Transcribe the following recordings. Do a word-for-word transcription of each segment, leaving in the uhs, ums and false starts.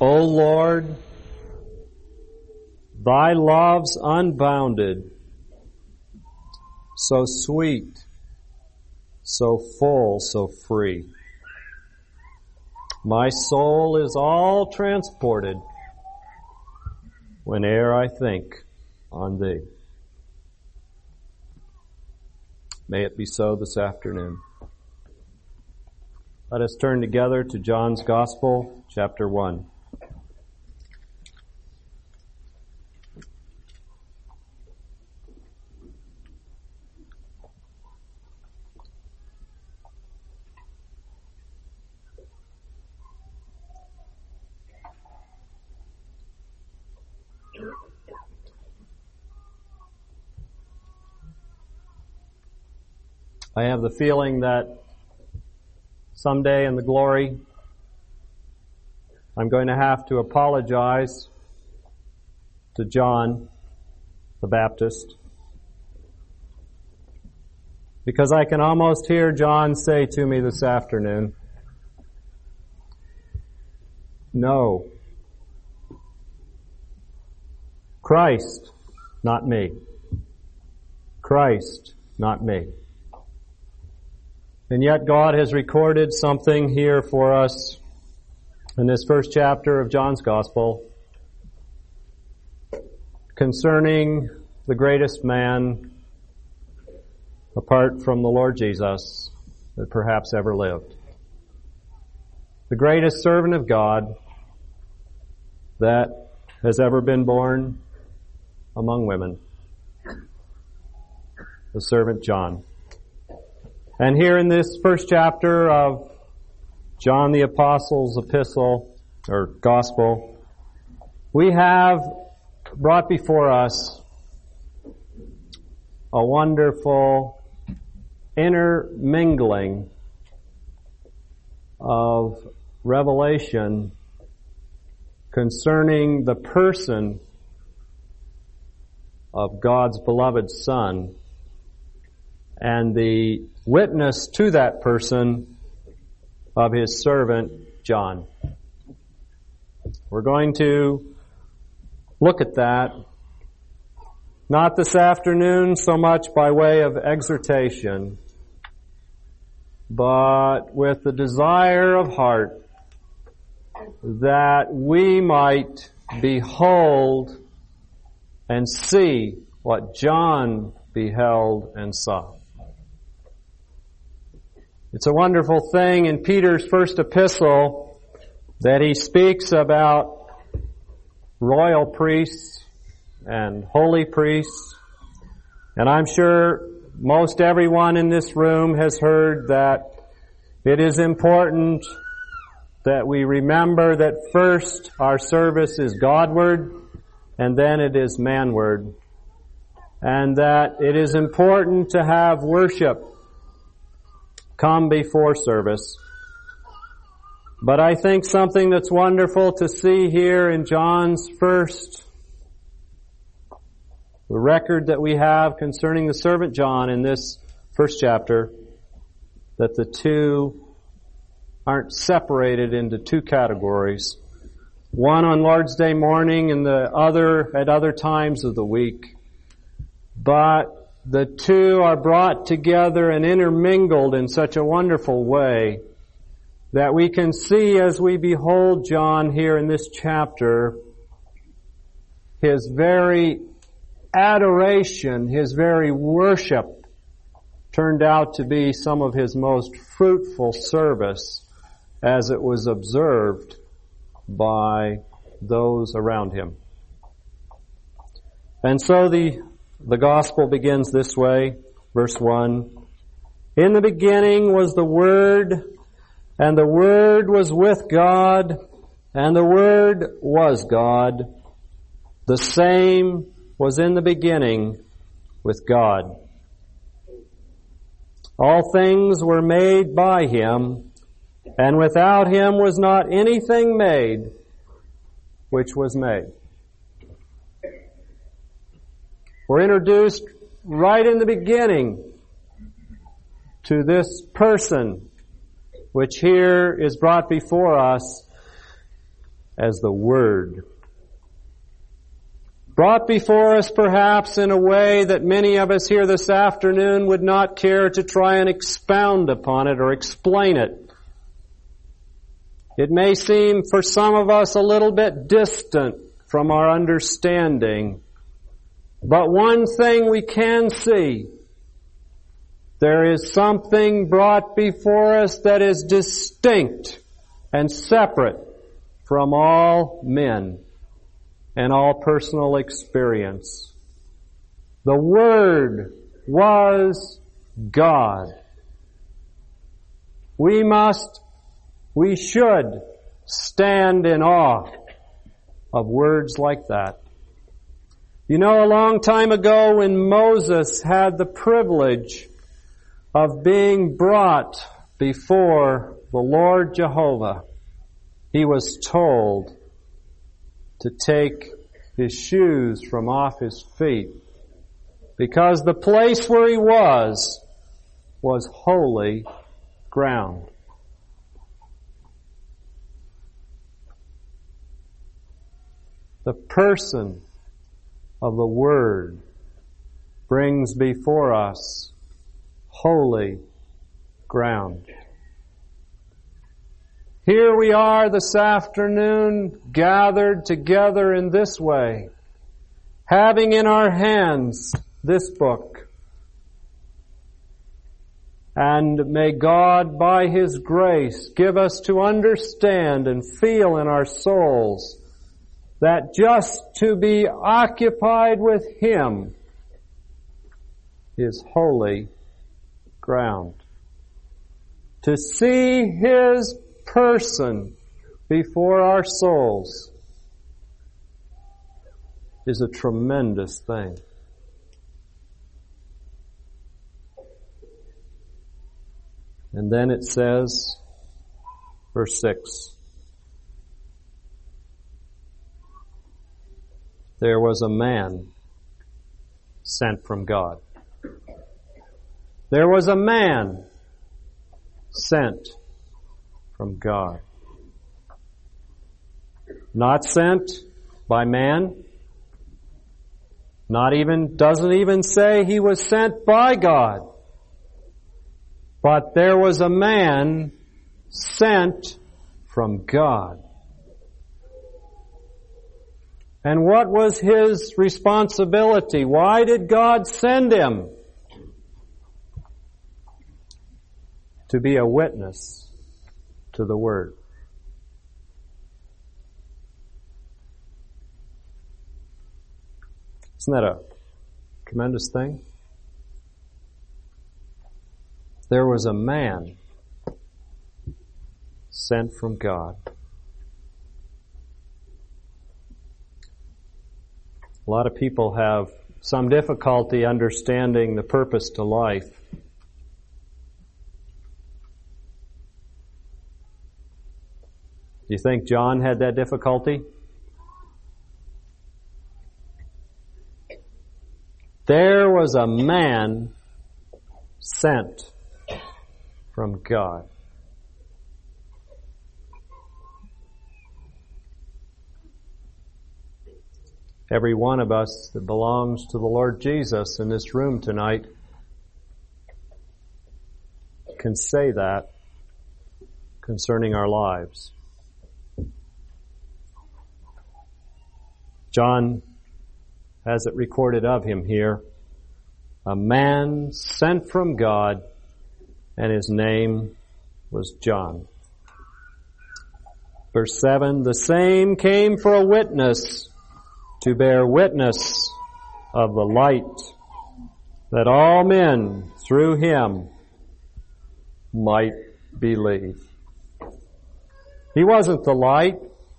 O Lord, thy love's unbounded, so sweet, so full, so free. My soul is all transported whene'er I think on thee. May it be so this afternoon. Let us turn together to John's Gospel, chapter one. I have the feeling that someday in the glory, I'm going to have to apologize to John the Baptist, because I can almost hear John say to me this afternoon, no, Christ, not me. Christ, not me. And yet God has recorded something here for us in this first chapter of John's Gospel concerning the greatest man apart from the Lord Jesus that perhaps ever lived. The greatest servant of God that has ever been born among women. The servant John. And here in this first chapter of John the Apostle's epistle, or gospel, we have brought before us a wonderful intermingling of revelation concerning the person of God's beloved Son and the witness to that person of his servant John. We're going to look at that, not this afternoon so much by way of exhortation, but with the desire of heart that we might behold and see what John beheld and saw. It's a wonderful thing in Peter's first epistle that he speaks about royal priests and holy priests. And I'm sure most everyone in this room has heard that it is important that we remember that first our service is Godward and then it is manward. And that it is important to have worship come before service. But I think something that's wonderful to see here in John's first, the record that we have concerning the servant John in this first chapter, that the two aren't separated into two categories. One on Lord's Day morning and the other at other times of the week. But the two are brought together and intermingled in such a wonderful way that we can see as we behold John here in this chapter, his very adoration, his very worship turned out to be some of his most fruitful service as it was observed by those around him. And so the The gospel begins this way, verse one. In the beginning was the Word, and the Word was with God, and the Word was God. The same was in the beginning with God. All things were made by Him, and without Him was not anything made which was made. We're introduced right in the beginning to this person, which here is brought before us as the Word. Brought before us perhaps in a way that many of us here this afternoon would not care to try and expound upon it or explain it. It may seem for some of us a little bit distant from our understanding, but one thing we can see, there is something brought before us that is distinct and separate from all men and all personal experience. The Word was God. We must, we should stand in awe of words like that. You know, a long time ago when Moses had the privilege of being brought before the Lord Jehovah, he was told to take his shoes from off his feet because the place where he was was holy ground. The person of the Word brings before us holy ground. Here we are this afternoon gathered together in this way, having in our hands this book. And may God, by His grace, give us to understand and feel in our souls that just to be occupied with Him is holy ground. To see His person before our souls is a tremendous thing. And then it says, verse six, there was a man sent from God. There was a man sent from God. Not sent by man. Not even, doesn't even say he was sent by God. But there was a man sent from God. And what was his responsibility? Why did God send him? To be a witness to the Word. Isn't that a tremendous thing? There was a man sent from God. A lot of people have some difficulty understanding the purpose to life. Do you think John had that difficulty? There was a man sent from God. Every one of us that belongs to the Lord Jesus in this room tonight can say that concerning our lives. John has it recorded of him here, a man sent from God, and his name was John. Verse seven, the same came for a witness, to bear witness of the light, that all men through him might believe. He wasn't the light.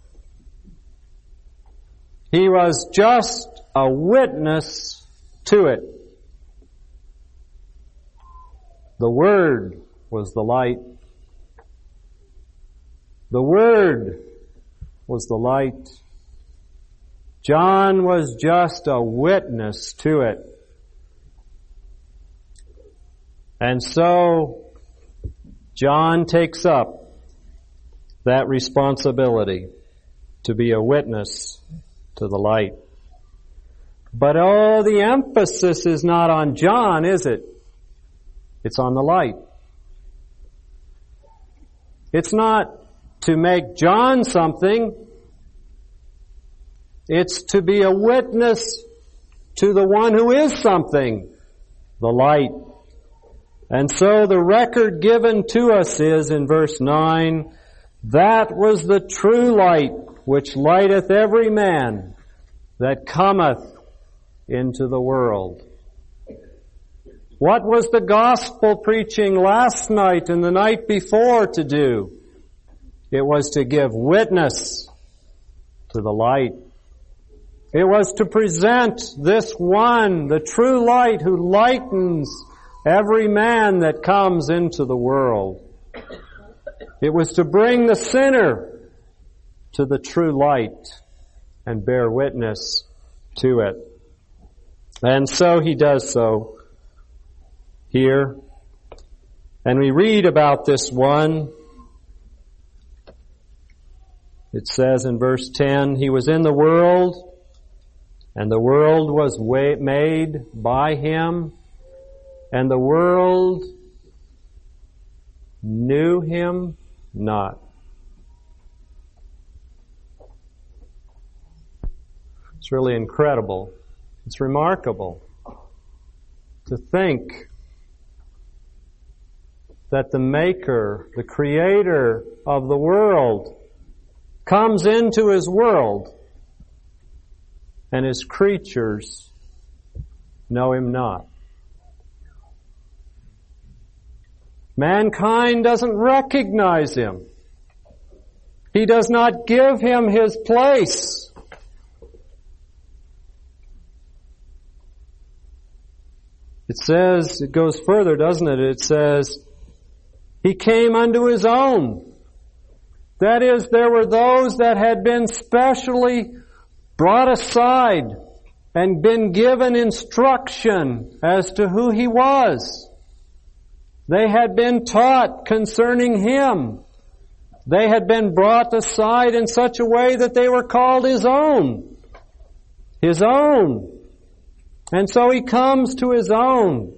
He was just a witness to it. The Word was the light. The Word was the light. John was just a witness to it. And so, John takes up that responsibility to be a witness to the light. But oh, the emphasis is not on John, is it? It's on the light. It's not to make John something. It's to be a witness to the one who is something, the light. And so the record given to us is in verse nine, that was the true light which lighteth every man that cometh into the world. What was the gospel preaching last night and the night before to do? It was to give witness to the light. It was to present this one, the true light who lightens every man that comes into the world. It was to bring the sinner to the true light and bear witness to it. And so he does so here. And we read about this one. It says in verse ten, he was in the world, and the world was made by him, and the world knew him not. It's really incredible. It's remarkable to think that the Maker, the Creator of the world, comes into His world and His creatures know Him not. Mankind doesn't recognize Him. He does not give Him His place. It says, it goes further, doesn't it? It says, He came unto His own. That is, there were those that had been specially brought aside and been given instruction as to who He was. They had been taught concerning Him. They had been brought aside in such a way that they were called His own. His own. And so He comes to His own.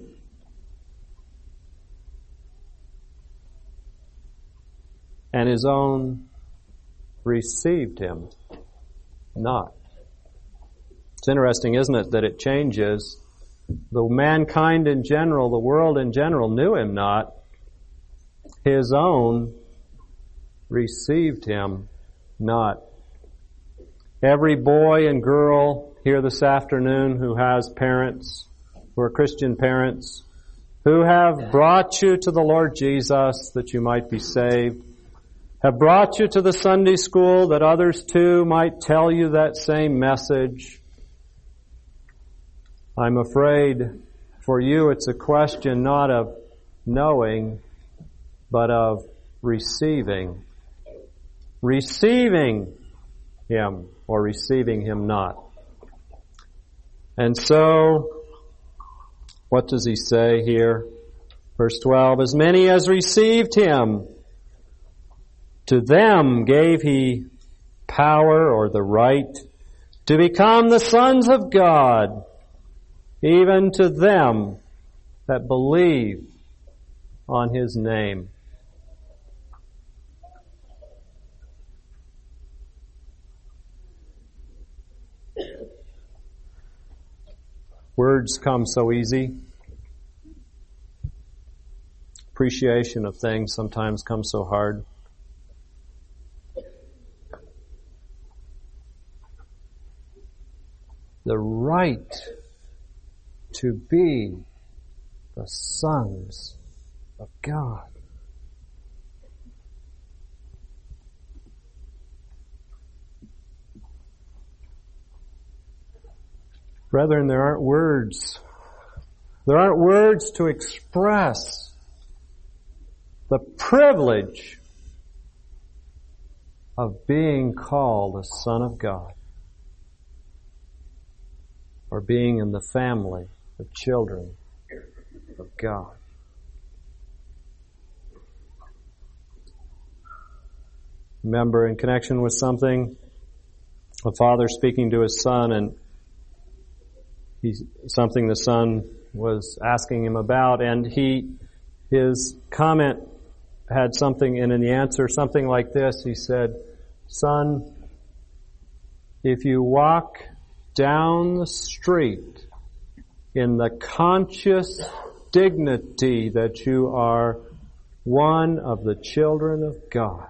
And His own received Him not. It's interesting, isn't it, that it changes. The mankind in general, the world in general, knew Him not. His own received Him not. Every boy and girl here this afternoon who has parents, who are Christian parents, who have brought you to the Lord Jesus that you might be saved, have brought you to the Sunday school that others too might tell you that same message. I'm afraid for you it's a question not of knowing, but of receiving. Receiving Him or receiving Him not. And so, what does he say here? Verse twelve, as many as received Him, to them gave He power or the right to become the sons of God, even to them that believe on His name. Words come so easy. Appreciation of things sometimes comes so hard. The right to be the sons of God. Brethren, there aren't words. There aren't words to express the privilege of being called a son of God, or being in the family of children of God. Remember, in connection with something a father speaking to his son, and he's something the son was asking him about, and he, his comment had something in the answer, something like this. He said, "Son, if you walk down the street in the conscious dignity that you are one of the children of God."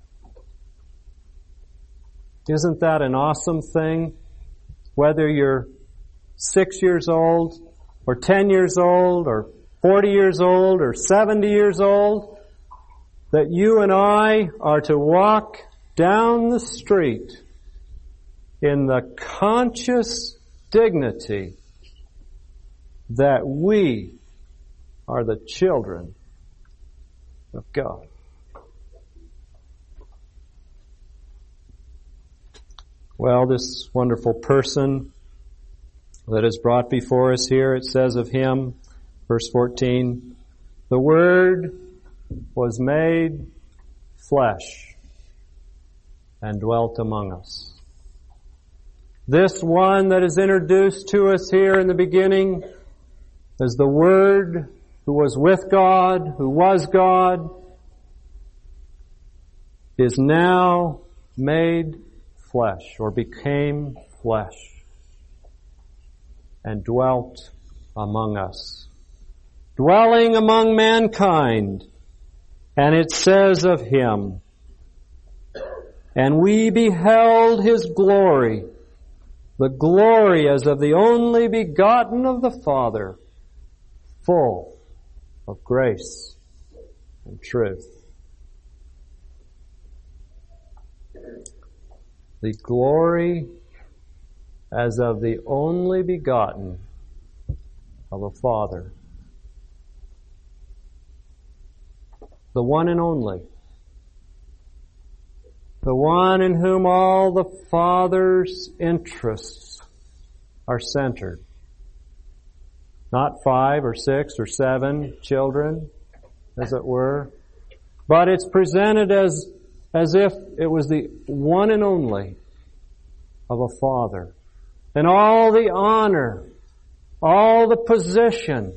Isn't that an awesome thing? Whether you're six years old, or ten years old, or forty years old, or seventy years old, that you and I are to walk down the street in the conscious dignity that we are the children of God. Well, this wonderful person that is brought before us here, it says of him, verse fourteen, "The Word was made flesh and dwelt among us." This one that is introduced to us here in the beginning as the Word who was with God, who was God, is now made flesh, or became flesh, and dwelt among us. Dwelling among mankind. And it says of him, "And we beheld his glory, the glory as of the only begotten of the Father, full of grace and truth." The glory as of the only begotten of a Father. The one and only. The one in whom all the Father's interests are centered. Not five or six or seven children, as it were, but it's presented as, as if it was the one and only of a Father. And all the honor, all the position,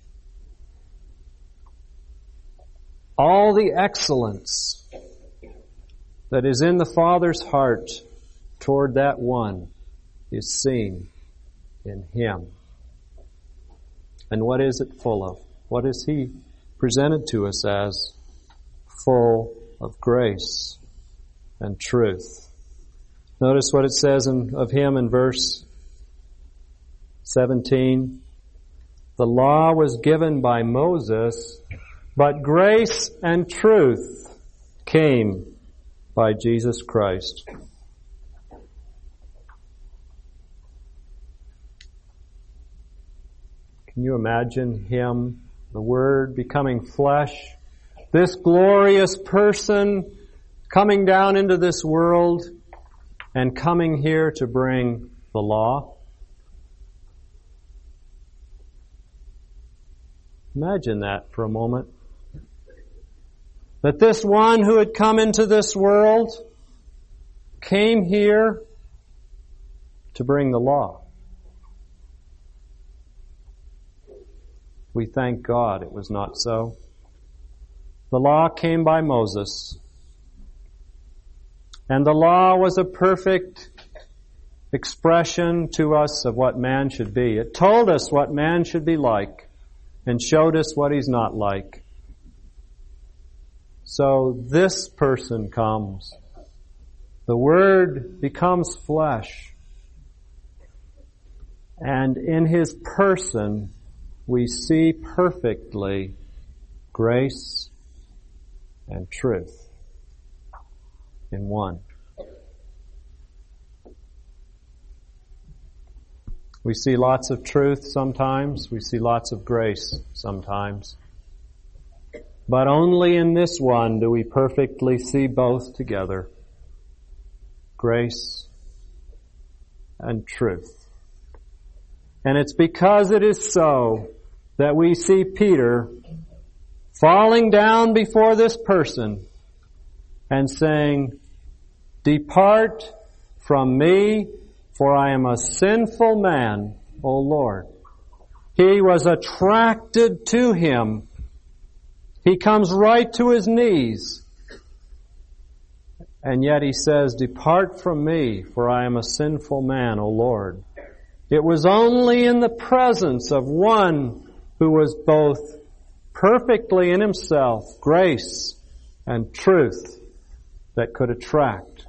all the excellence that is in the Father's heart toward that one is seen in him. And what is it full of? What is he presented to us as? Full of grace and truth. Notice what it says in, of him in verse seventeen. "The law was given by Moses, but grace and truth came by Jesus Christ." Can you imagine him, the Word, becoming flesh? This glorious person coming down into this world and coming here to bring the law? Imagine that for a moment. That this one who had come into this world came here to bring the law. We thank God it was not so. The law came by Moses. And the law was a perfect expression to us of what man should be. It told us what man should be like and showed us what he's not like. So this person comes. The Word becomes flesh. And in his person, we see perfectly grace and truth in one. We see lots of truth sometimes. We see lots of grace sometimes. But only in this one do we perfectly see both together. Grace and truth. And it's because it is so that we see Peter falling down before this person and saying, "Depart from me, for I am a sinful man, O Lord." He was attracted to him. He comes right to his knees. And yet he says, "Depart from me, for I am a sinful man, O Lord." It was only in the presence of one who was both perfectly in himself, grace and truth, that could attract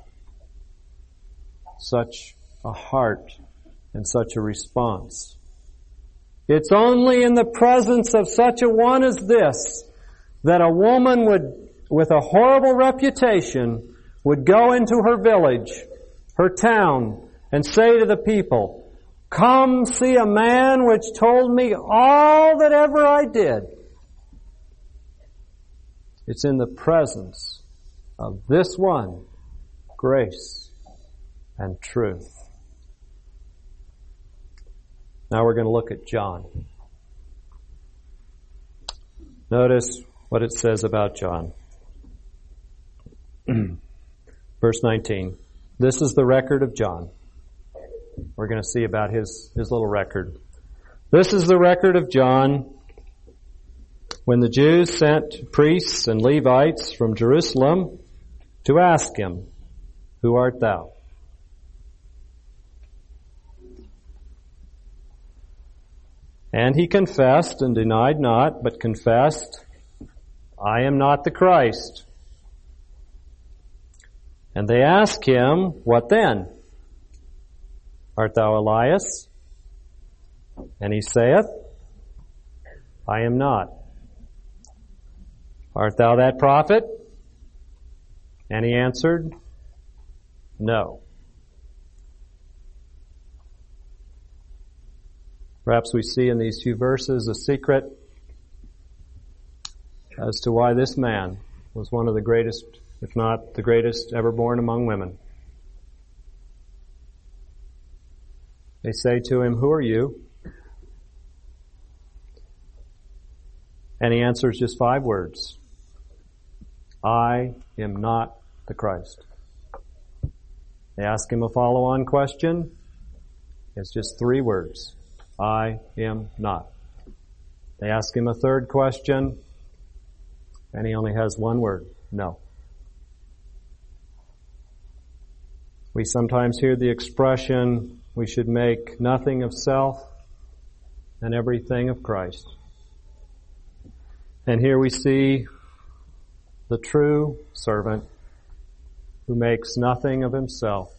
such a heart and such a response. It's only in the presence of such a one as this that a woman would, with a horrible reputation, would go into her village, her town, and say to the people, "Come see a man which told me all that ever I did." It's in the presence of this one, grace and truth. Now we're going to look at John. Notice what it says about John. Verse nineteen. This is the record of John. We're going to see about his, his little record. This is the record of John when the Jews sent priests and Levites from Jerusalem to ask him, "Who art thou?" And he confessed and denied not, but confessed, "I am not the Christ." And they asked him, "What then? Art thou Elias?" And he saith, "I am not." "Art thou that prophet?" And he answered, "No." Perhaps we see in these few verses a secret as to why this man was one of the greatest, if not the greatest, ever born among women. They say to him, "Who are you?" And he answers just five words. "I am not the Christ." They ask him a follow-on question. It's just three words. "I am not." They ask him a third question, and he only has one word. "No." We sometimes hear the expression, we should make nothing of self and everything of Christ. And here we see the true servant who makes nothing of himself.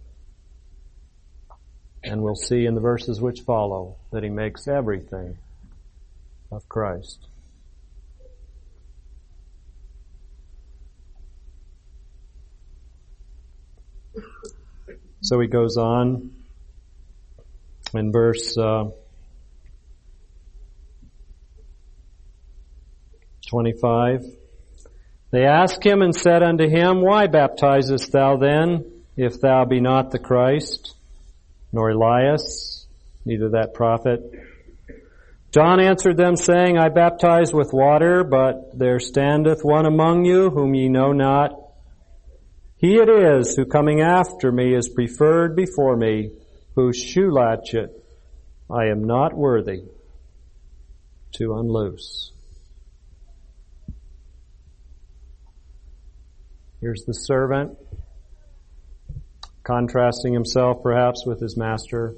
And we'll see in the verses which follow that he makes everything of Christ. So he goes on in verse uh, twenty-five. They asked him and said unto him, "Why baptizest thou then, if thou be not the Christ, nor Elias, neither that prophet?" John answered them, saying, "I baptize with water, but there standeth one among you whom ye know not. He it is who coming after me is preferred before me, whose shoe latchet I am not worthy to unloose." Here's the servant, contrasting himself perhaps with his master.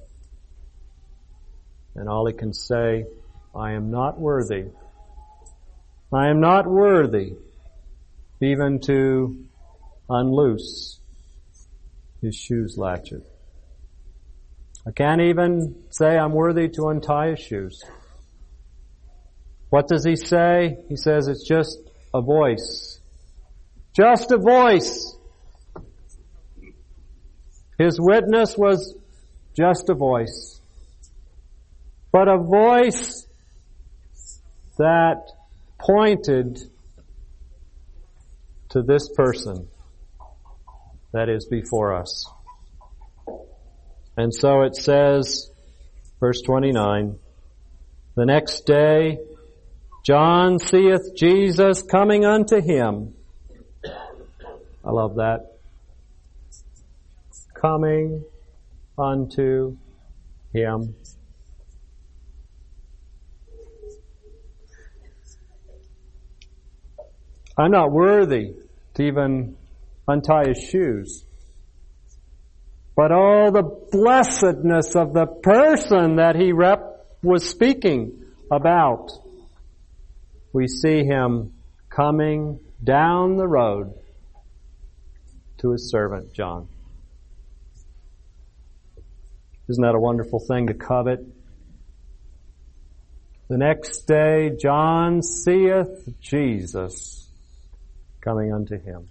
And all he can say, "I am not worthy. I am not worthy even to unloose his shoes latchet. I can't even say I'm worthy to untie his shoes." What does he say? He says it's just a voice. Just a voice. His witness was just a voice. But a voice that pointed to this person that is before us. And so it says, verse twenty-nine, "The next day John seeth Jesus coming unto him." I love that. coming unto him. I'm not worthy to even untie his shoes. But oh, the blessedness of the person that he rep was speaking about. We see him coming down the road to his servant John. Isn't that a wonderful thing to covet? The next day, John seeth Jesus coming unto him.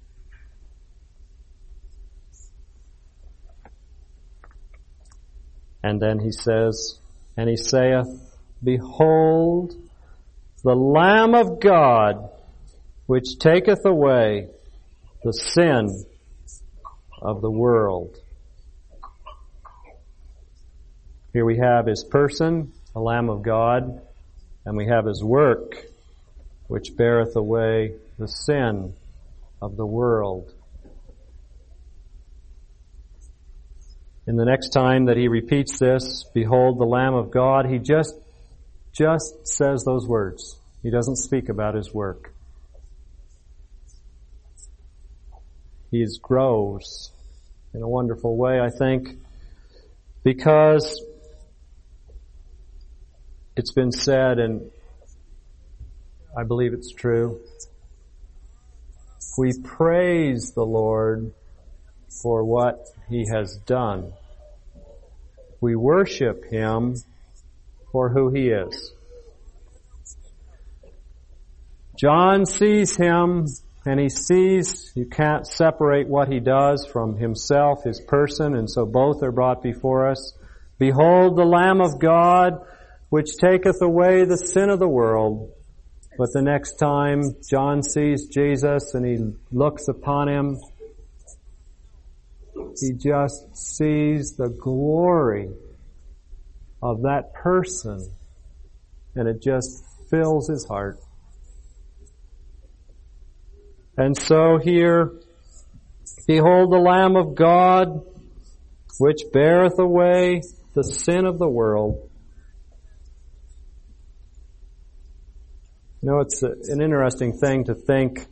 And then he says, and he saith, Behold, the Lamb of God, which taketh away the sin of the world. Here we have his person, the Lamb of God, and we have his work, which beareth away the sin of the world. In the next time that he repeats this, behold the Lamb of God, he just, just says those words. He doesn't speak about his work. He grows in a wonderful way, I think, because it's been said, and I believe it's true, we praise the Lord for what he has done. We worship him for who he is. John sees him, and he sees, you can't separate what he does from himself, his person, and so both are brought before us. Behold the Lamb of God, which taketh away the sin of the world. But the next time John sees Jesus and he looks upon him, he just sees the glory of that person, and it just fills his heart. And so here, behold the Lamb of God, which beareth away the sin of the world. You know, it's a, an interesting thing to think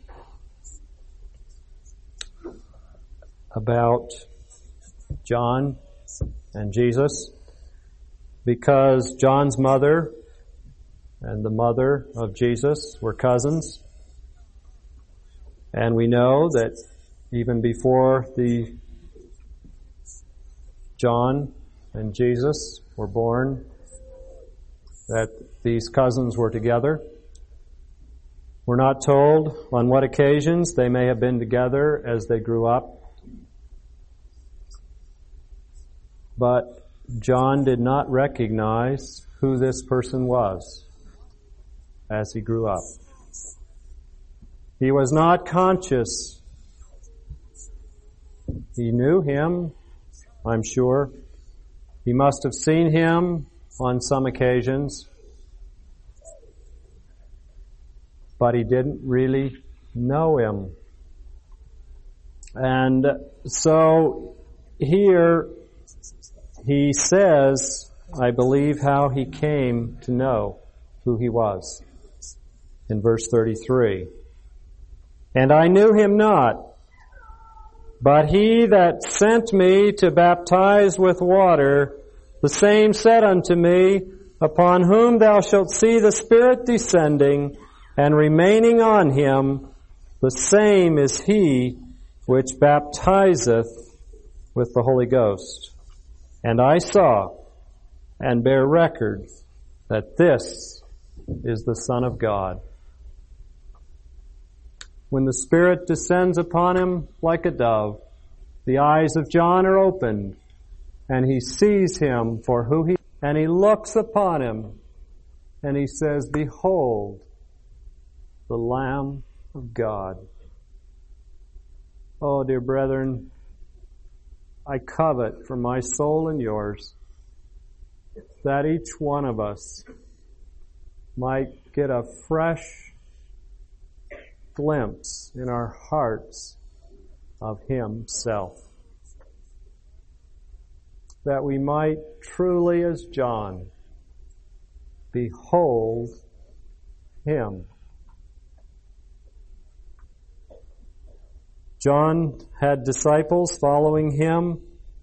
about John and Jesus, because John's mother and the mother of Jesus were cousins. And we know that even before the John and Jesus were born, that these cousins were together. We're not told on what occasions they may have been together as they grew up. But John did not recognize who this person was as he grew up. He was not conscious. He knew him, I'm sure. He must have seen him on some occasions, but he didn't really know him. And so here he says, I believe, how he came to know who he was. In verse thirty-three. And I knew him not, but he that sent me to baptize with water, the same said unto me, Upon whom thou shalt see the Spirit descending and remaining on him, the same is he which baptizeth with the Holy Ghost. And I saw and bear record that this is the Son of God. When the Spirit descends upon him like a dove, the eyes of John are opened, and he sees him for who he is, and he looks upon him, and he says, Behold, the Lamb of God. Oh, dear brethren, I covet for my soul and yours that each one of us might get a fresh glimpse in our hearts of himself. that we might truly, as John, behold Him. John had disciples following him.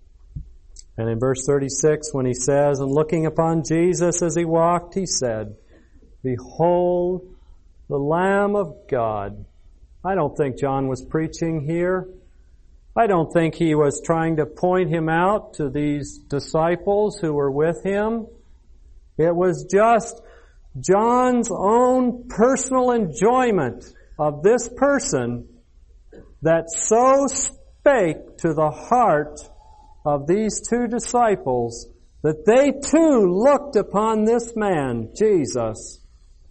And in verse thirty-six, when he says, and looking upon Jesus as he walked, he said, behold the Lamb of God. I don't think John was preaching here. I don't think he was trying to point him out to these disciples who were with him. It was just John's own personal enjoyment of this person that so spake to the heart of these two disciples that they too looked upon this man, Jesus,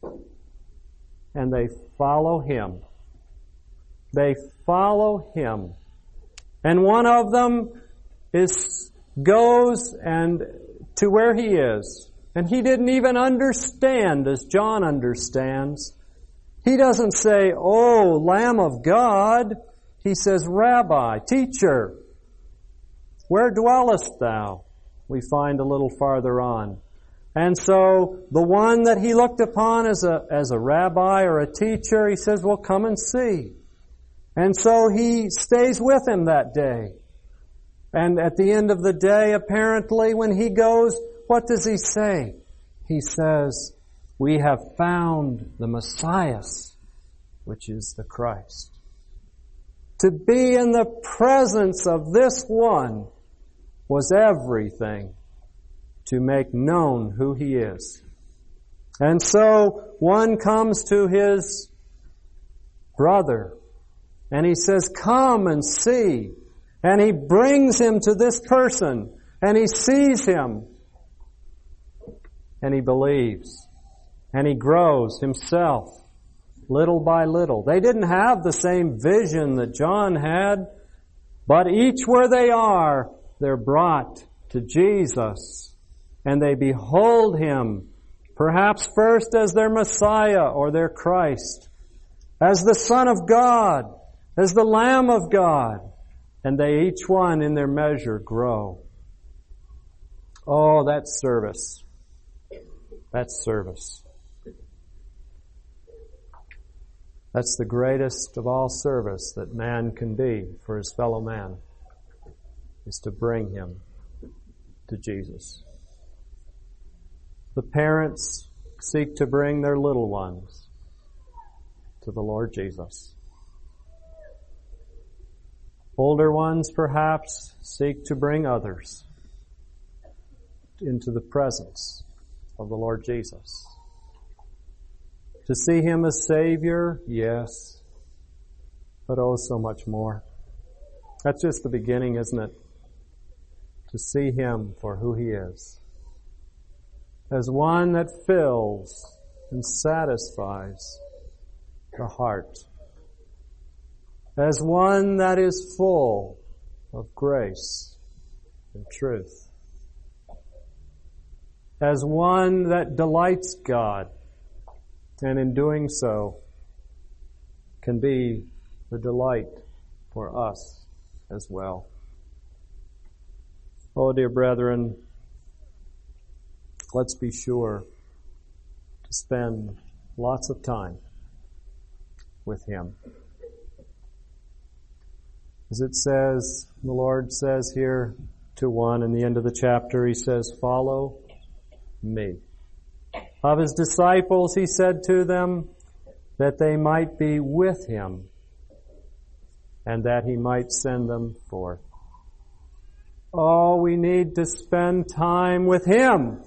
and they follow him. They follow him. And one of them is goes and to where he is. And he didn't even understand as John understands. He doesn't say, "Oh, Lamb of God." He says, "Rabbi, teacher, where dwellest thou?" We find a little farther on. And so the one that he looked upon as a, as a rabbi or a teacher, he says, "Well, come and see." And so he stays with him that day. And at the end of the day, apparently, when he goes, what does he say? He says, "We have found the Messiah, which is the Christ." To be in the presence of this one was everything to make known who he is. And so one comes to his brother and he says, "Come and see." And he brings him to this person and he sees him and he believes and he grows himself little by little. They didn't have the same vision that John had, but each where they are, they're brought to Jesus and they behold Him, perhaps first as their Messiah or their Christ, as the Son of God, as the Lamb of God, and they each one in their measure grow. Oh, that's service. That's service. That's the greatest of all service that man can be for his fellow man, is to bring him to Jesus. The parents seek to bring their little ones to the Lord Jesus. Older ones, perhaps, seek to bring others into the presence of the Lord Jesus. To see Him as Savior, yes, but oh, so much more. That's just the beginning, isn't it? To see Him for who He is. As one that fills and satisfies the heart. As one that is full of grace and truth. As one that delights God, and in doing so can be the delight for us as well. Oh, dear brethren, let's be sure to spend lots of time with Him. As it says, the Lord says here to one in the end of the chapter, He says, "Follow me." Of His disciples, He said to them that they might be with Him and that He might send them forth. Oh, we need to spend time with Him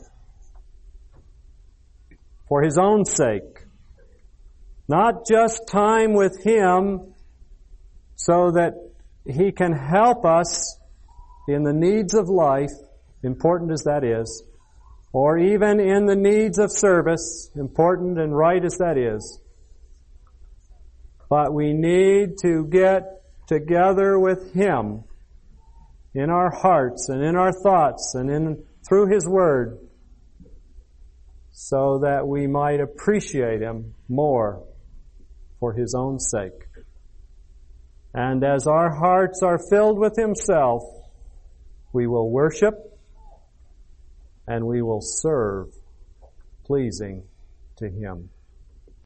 for His own sake. Not just time with Him so that He can help us in the needs of life, important as that is, or even in the needs of service, important and right as that is. But we need to get together with Him in our hearts and in our thoughts and in through His Word so that we might appreciate Him more for His own sake. And as our hearts are filled with Himself, we will worship and we will serve pleasing to Him.